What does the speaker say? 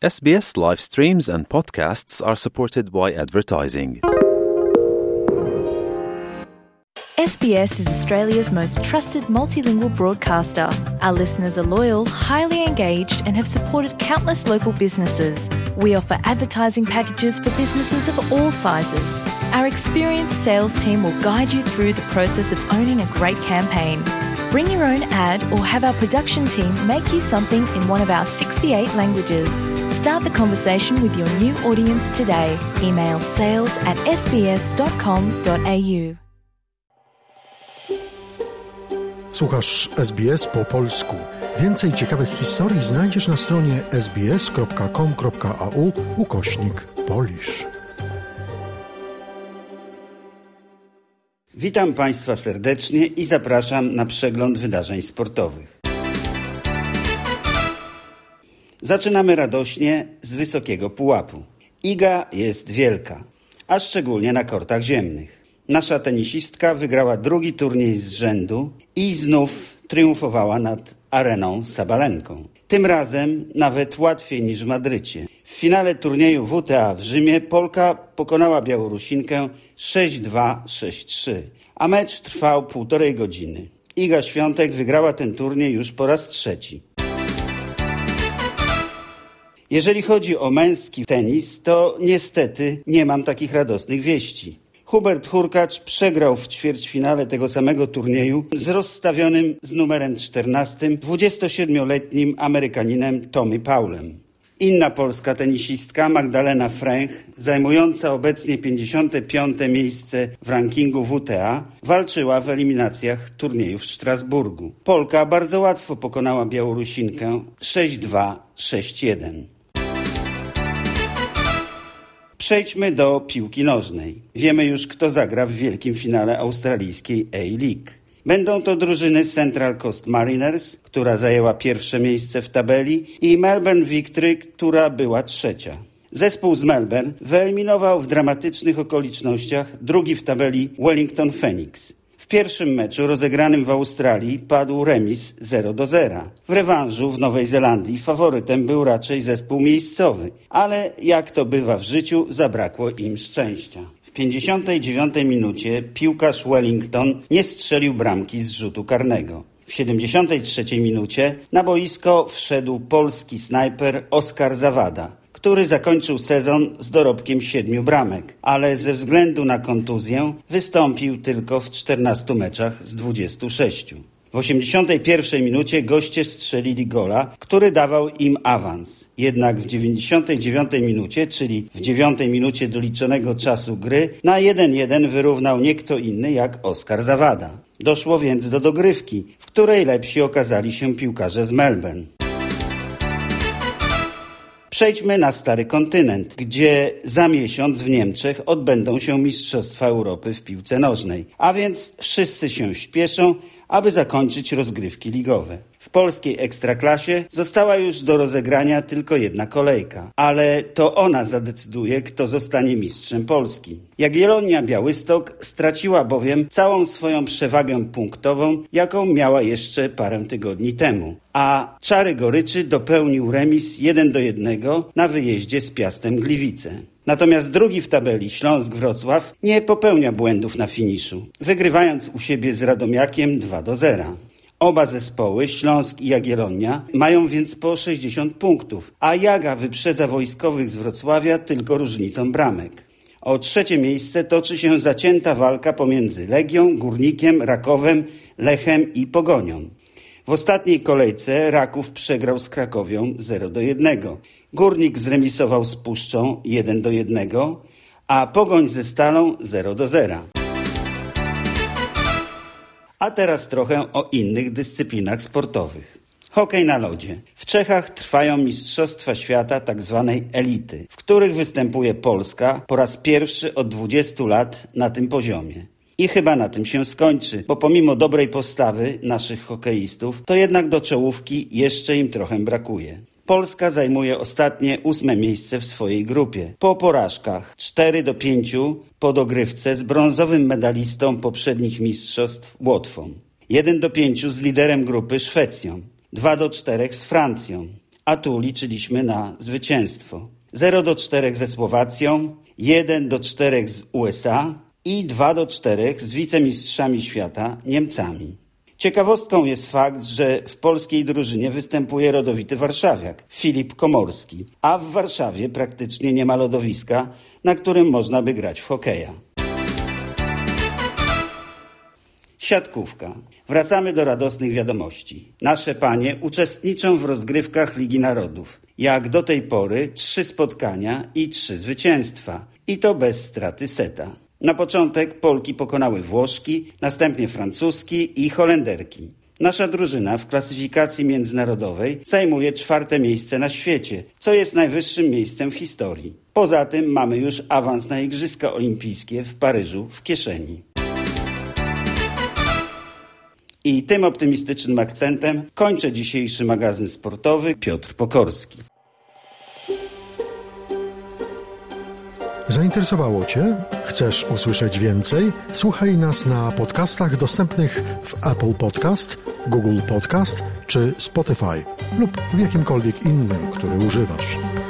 SBS live streams and podcasts are supported by advertising. SBS is Australia's most trusted multilingual broadcaster. Our listeners are loyal, highly engaged, and have supported countless local businesses. We offer advertising packages for businesses of all sizes. Our experienced sales team will guide you through the process of owning a great campaign. Bring your own ad or have our production team make you something in one of our 68 languages. Start the conversation with your new audience today. Email sales@sbs.com.au. Słuchasz SBS po polsku. Więcej ciekawych historii znajdziesz na stronie sbs.com.au/polish. Witam Państwa serdecznie i zapraszam na przegląd wydarzeń sportowych. Zaczynamy radośnie z wysokiego pułapu. Iga jest wielka, a szczególnie na kortach ziemnych. Nasza tenisistka wygrała drugi turniej z rzędu i znów triumfowała nad Areną Sabalenką. Tym razem nawet łatwiej niż w Madrycie. W finale turnieju WTA w Rzymie Polka pokonała Białorusinkę 6-2, 6-3, a mecz trwał 1,5 godziny. Iga Świątek wygrała ten turniej już po raz trzeci. Jeżeli chodzi o męski tenis, to niestety nie mam takich radosnych wieści. Hubert Hurkacz przegrał w ćwierćfinale tego samego turnieju z rozstawionym z numerem 14 27-letnim Amerykaninem Tommy Paulem. Inna polska tenisistka Magdalena Fręch, zajmująca obecnie 55. miejsce w rankingu WTA, walczyła w eliminacjach turnieju w Strasburgu. Polka bardzo łatwo pokonała Białorusinkę 6-2, 6-1. Przejdźmy do piłki nożnej. Wiemy już, kto zagra w wielkim finale australijskiej A-League. Będą to drużyny Central Coast Mariners, która zajęła pierwsze miejsce w tabeli, i Melbourne Victory, która była trzecia. Zespół z Melbourne wyeliminował w dramatycznych okolicznościach drugi w tabeli Wellington Phoenix. W pierwszym meczu rozegranym w Australii padł remis 0-0. W rewanżu w Nowej Zelandii faworytem był raczej zespół miejscowy, ale jak to bywa w życiu, zabrakło im szczęścia. W 59 minucie piłkarz Wellington nie strzelił bramki z rzutu karnego. W 73 minucie na boisko wszedł polski snajper Oskar Zawada, który zakończył sezon z dorobkiem 7 bramek, ale ze względu na kontuzję wystąpił tylko w 14 meczach z 26. W 81 minucie goście strzelili gola, który dawał im awans. Jednak w 99 minucie, czyli w 9 minucie doliczonego czasu gry, na 1-1 wyrównał nie kto inny jak Oskar Zawada. Doszło więc do dogrywki, w której lepsi okazali się piłkarze z Melbourne. Przejdźmy na Stary Kontynent, gdzie za miesiąc w Niemczech odbędą się Mistrzostwa Europy w piłce nożnej, a więc wszyscy się śpieszą, aby zakończyć rozgrywki ligowe. W polskiej Ekstraklasie została już do rozegrania tylko jedna kolejka, ale to ona zadecyduje, kto zostanie mistrzem Polski. Jagiellonia Białystok straciła bowiem całą swoją przewagę punktową, jaką miała jeszcze parę tygodni temu, a Czary Goryczy dopełnił remis 1-1 na wyjeździe z Piastem Gliwice. Natomiast drugi w tabeli Śląsk Wrocław nie popełnia błędów na finiszu, wygrywając u siebie z Radomiakiem 2-0. Oba zespoły, Śląsk i Jagiellonia, mają więc po 60 punktów, a Jaga wyprzedza wojskowych z Wrocławia tylko różnicą bramek. O trzecie miejsce toczy się zacięta walka pomiędzy Legią, Górnikiem, Rakowem, Lechem i Pogonią. W ostatniej kolejce Raków przegrał z Krakowią 0-1. Górnik zremisował z Puszczą 1-1, a Pogoń ze Stalą 0-0. A teraz trochę o innych dyscyplinach sportowych. Hokej na lodzie. W Czechach trwają Mistrzostwa Świata tzw. elity, w których występuje Polska po raz pierwszy od 20 lat na tym poziomie. I chyba na tym się skończy, bo pomimo dobrej postawy naszych hokeistów, to jednak do czołówki jeszcze im trochę brakuje. Polska zajmuje ostatnie 8. miejsce w swojej grupie. Po porażkach 4-5 po dogrywce z brązowym medalistą poprzednich mistrzostw Łotwą. 1-5 z liderem grupy Szwecją. 2-4 z Francją. a tu liczyliśmy na zwycięstwo. 0-4 ze Słowacją, 1-4 z USA i 2-4 z wicemistrzami świata Niemcami. Ciekawostką jest fakt, że w polskiej drużynie występuje rodowity warszawiak, Filip Komorski, a w Warszawie praktycznie nie ma lodowiska, na którym można by grać w hokeja. Siatkówka. Wracamy do radosnych wiadomości. Nasze panie uczestniczą w rozgrywkach Ligi Narodów. Jak do tej pory 3 spotkania i 3 zwycięstwa. I to bez straty seta. Na początek Polki pokonały Włoszki, następnie Francuski i Holenderki. Nasza drużyna w klasyfikacji międzynarodowej zajmuje 4. miejsce na świecie, co jest najwyższym miejscem w historii. Poza tym mamy już awans na Igrzyska Olimpijskie w Paryżu w kieszeni. I tym optymistycznym akcentem kończę dzisiejszy magazyn sportowy. Piotr Pokorski. Zainteresowało Cię? Chcesz usłyszeć więcej? Słuchaj nas na podcastach dostępnych w Apple Podcast, Google Podcast czy Spotify lub w jakimkolwiek innym, który używasz.